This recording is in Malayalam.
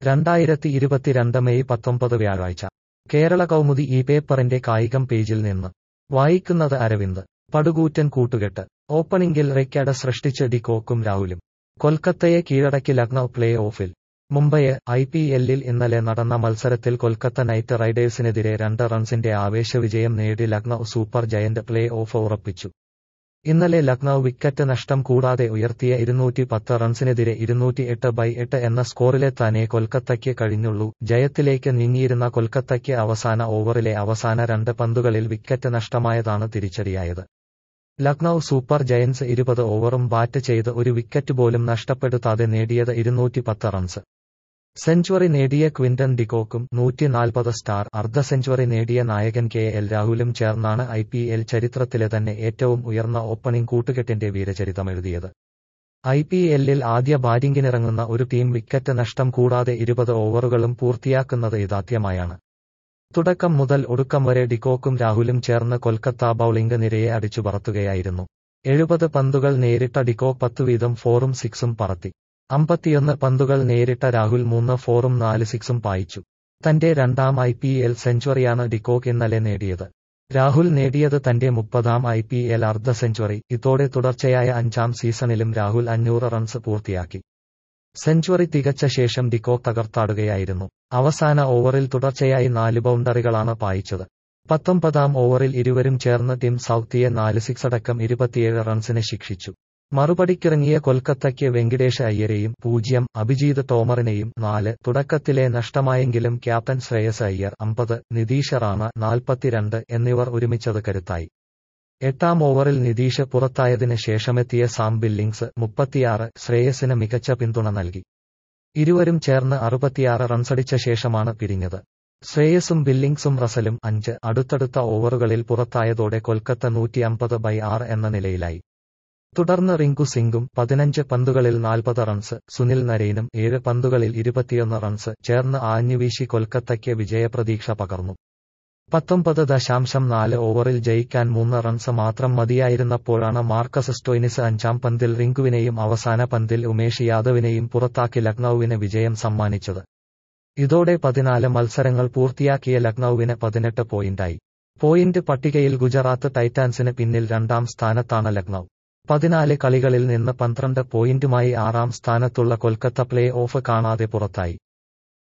2022 മെയ് 19 വ്യാഴാഴ്ച കേരള കൗമുദി ഈ പേപ്പറിന്റെ കായികം പേജിൽ നിന്ന് വായിക്കുന്നത് അരവിന്ദ്. പടുകൂറ്റൻ കൂട്ടുകെട്ട്. ഓപ്പണിംഗിൽ റെക്കോർഡ് സൃഷ്ടിച്ച് ഡികോക്കും രാഹുലും. കൊൽക്കത്തയെ കീഴടക്കി ലക്നൌ പ്ലേ ഓഫിൽ. മുംബൈ. IPL-ൽ ഇന്നലെ നടന്ന മത്സരത്തിൽ കൊൽക്കത്ത നൈറ്റ് റൈഡേഴ്സിനെതിരെ 2 റൺസിന്റെ ആവേശവിജയം നേടി Lucknow super giant play off ഉറപ്പിച്ചു. ഇന്നലെ ലക്നൌ വിക്കറ്റ് നഷ്ടം കൂടാതെ ഉയർത്തിയ 210 റൺസിനെതിരെ 208/8 എന്ന സ്കോറിലെത്താനേ കൊൽക്കത്തയ്ക്ക് കഴിഞ്ഞുള്ളൂ. ജയത്തിലേക്ക് നീങ്ങിയിരുന്ന കൊൽക്കത്തയ്ക്ക് അവസാന ഓവറിലെ അവസാന 2 പന്തുകളിൽ വിക്കറ്റ് നഷ്ടമായതാണ് തിരിച്ചടിയായത്. ലക്നൌ സൂപ്പർ ജയന്റ്സ് 20 ഓവറും ബാറ്റ് ചെയ്ത് ഒരു വിക്കറ്റ് പോലും നഷ്ടപ്പെടുത്താതെ നേടിയത് 210 റൺസ്. സെഞ്ചുറി നേടിയ ക്വിന്റൺ ഡികോക്കും 140 സ്റ്റാർ അർദ്ധ സെഞ്ചുറി നേടിയ നായകൻ KL രാഹുലും ചേർന്നാണ് IPL ചരിത്രത്തിലെ തന്നെ ഏറ്റവും ഉയർന്ന ഓപ്പണിംഗ് കൂട്ടുകെട്ടിന്റെ വീരചരിതമെഴുതിയത്. IPL-ൽ ആദ്യ ബാറ്റിംഗിനിറങ്ങുന്ന ഒരു ടീം വിക്കറ്റ് നഷ്ടം കൂടാതെ 20 ഓവറുകളും പൂർത്തിയാക്കുന്നത് ഇതാദ്യമായാണ്. തുടക്കം മുതൽ ഒടുക്കം വരെ ഡികോക്കും രാഹുലും ചേർന്ന് കൊൽക്കത്ത ബൌളിംഗ് നിരയെ അടിച്ചുപറത്തുകയായിരുന്നു. 70 പന്തുകൾ നേരിട്ട ഡികോക്ക് 10 വീതം 4ഉം 6ഉം പറത്തി. 51 പന്തുകൾ നേരിട്ട രാഹുൽ 3 4ഉം 4 6ഉം പായിച്ചു. തന്റെ രണ്ടാം IPL സെഞ്ചുറിയാണ് ഡികോക്ക് ഇന്നലെ നേടിയത്. രാഹുൽ നേടിയത് തന്റെ 30ാം IPL അർദ്ധ സെഞ്ചുറി. ഇതോടെ തുടർച്ചയായ 5ാം സീസണിലും രാഹുൽ 500 റൺസ് പൂർത്തിയാക്കി. സെഞ്ചുറി തികച്ച ശേഷം ഡികോക്ക് തകർത്താടുകയായിരുന്നു. അവസാന ഓവറിൽ തുടർച്ചയായി 4 ബൗണ്ടറികളാണ് പായിച്ചത്. 19ാം ഓവറിൽ ഇരുവരും ചേർന്ന് ടിം സൌത്തിയെ 4 6 അടക്കം 27 റൺസിന് ശിക്ഷിച്ചു. മറുപടിക്കിറങ്ങിയ കൊൽക്കത്തയ്ക്ക് വെങ്കിടേഷ് അയ്യരെയും 0, അഭിജീത് ടോമറിനെയും 4 തുടക്കത്തിലെ നഷ്ടമായെങ്കിലും ക്യാപ്റ്റൻ ശ്രേയസ് അയ്യർ 50, നിതീഷ് റാണ 42 എന്നിവർ ഒരുമിച്ചത് കരുത്തായി. 8ാം ഓവറിൽ നിതീഷ് പുറത്തായതിന് ശേഷമെത്തിയ സാം ബില്ലിങ്സ് 36 ശ്രേയസിന് മികച്ച പിന്തുണ നൽകി. ഇരുവരും ചേർന്ന് 66 റൺസടിച്ച ശേഷമാണ് പിരിഞ്ഞത്. ശ്രേയസും ബില്ലിങ്സും റസലും 5 അടുത്തടുത്ത ഓവറുകളിൽ പുറത്തായതോടെ കൊൽക്കത്ത 150/6 എന്ന നിലയിലായി. തുടർന്ന് റിങ്കു സിംഗും 15 പന്തുകളിൽ 40 റൺസ്, സുനിൽ നരൈനും 7 പന്തുകളിൽ 21 റൺസ് ചേർന്ന് ആഞ്ഞുവീശി കൊൽക്കത്തയ്ക്ക് വിജയപ്രതീക്ഷ പകർന്നു. 19.4 ഓവറിൽ ജയിക്കാൻ 3 റൺസ് മാത്രം മതിയായിരുന്നപ്പോഴാണ് മാർക്കസ് സ്റ്റോയ്നിസ് 5ാം പന്തിൽ റിങ്കുവിനെയും അവസാന പന്തിൽ ഉമേഷ് യാദവിനെയും പുറത്താക്കി ലക്നൌവിന് വിജയം സമ്മാനിച്ചത്. ഇതോടെ 14 മത്സരങ്ങൾ പൂർത്തിയാക്കിയ ലക്നൌവിന് 18 പോയിന്റായി. പോയിന്റ് പട്ടികയിൽ ഗുജറാത്ത് ടൈറ്റാൻസിന് പിന്നിൽ 2ാം സ്ഥാനത്താണ് ലക്നൌ. 14 കളികളിൽ നിന്ന് 12 പോയിന്റുമായി 6ാം സ്ഥാനത്തുള്ള കൊൽക്കത്ത പ്ലേ ഓഫ് കാണാതെ പുറത്തായി.